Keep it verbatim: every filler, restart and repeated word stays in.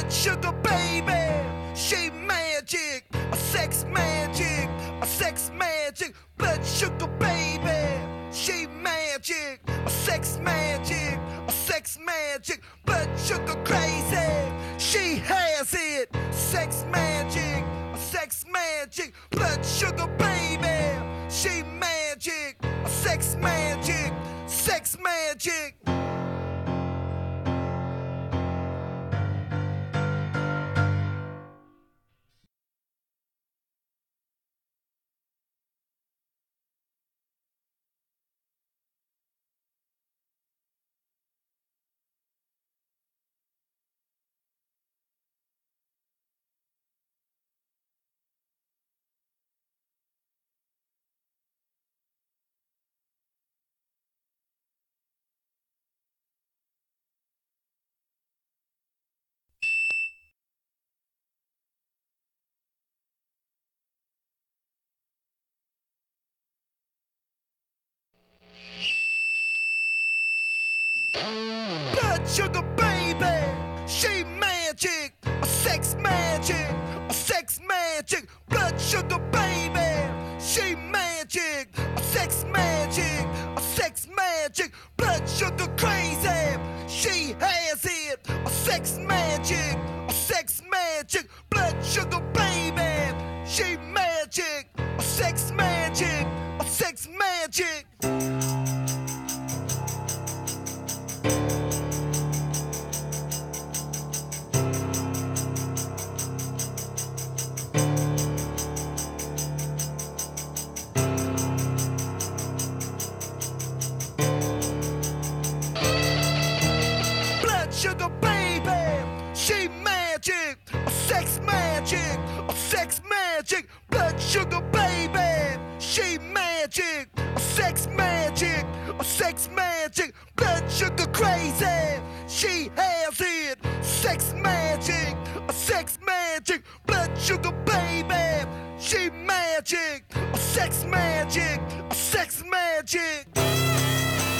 blood sugar baby. She magic, a sex magic, a sex magic, blood sugar baby. She magic, a sex magic, a sex magic, blood sugar crazy. She has it, sex magic, a sex magic, blood sugar baby. She magic, a sex magic, sex magic. Blood sugar baby, she magic, a sex magic, a sex magic, blood sugar baby, she magic, a sex magic, a sex magic, blood sugar crazy. She has it, a sex magic, a sex magic, blood sugar baby, she magic, a sex magic, a sex magic. Sugar baby, she magic, a sex magic, a sex magic, blood sugar baby, she magic, a sex magic, a sex magic, blood sugar crazy. She has it, sex magic, a sex magic, blood sugar baby, she magic, a sex magic, a sex magic.